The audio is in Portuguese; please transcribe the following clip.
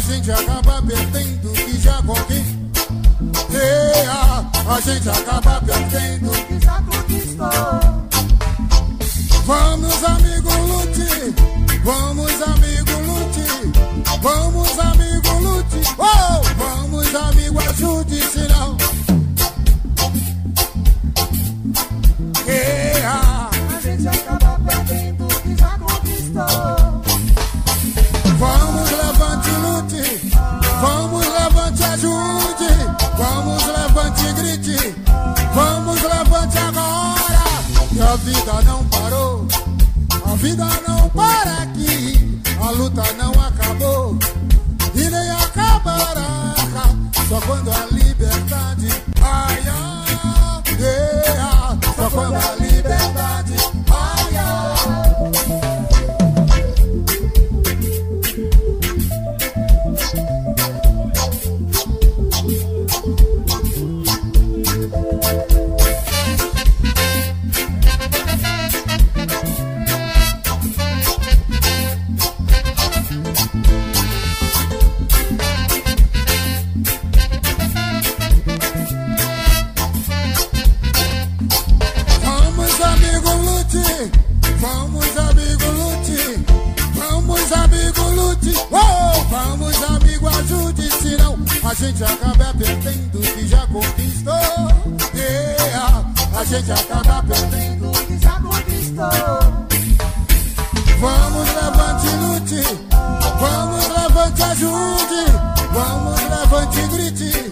gente acaba perdendo o que já conquistou. A gente acaba perdendo o que já conquistou. Vamos, amigo, lute. Vamos, amigo, lute. Vamos, amigo, lute. Oh! Vamos, amigo, ajude, senão a gente acaba perdendo o que já conquistou. Vamos, levante, lute. Vamos, levante, ajude. Vamos, levante, grite. Vamos, levante agora. Que a vida não parou. A vida não para aqui. A luta não acabou e nem acabará. Só quando a liberdade, ai, ai, yeah. Só quando a liberdade, ai, ai. Vamos, amigo, lute. Vamos, amigo, lute. Oh! Vamos, amigo, ajude. Senão a gente acaba perdendo o que já conquistou. A gente acaba perdendo o que já conquistou. Vamos, levante, lute. Vamos, levante, ajude. Vamos, levante, grite.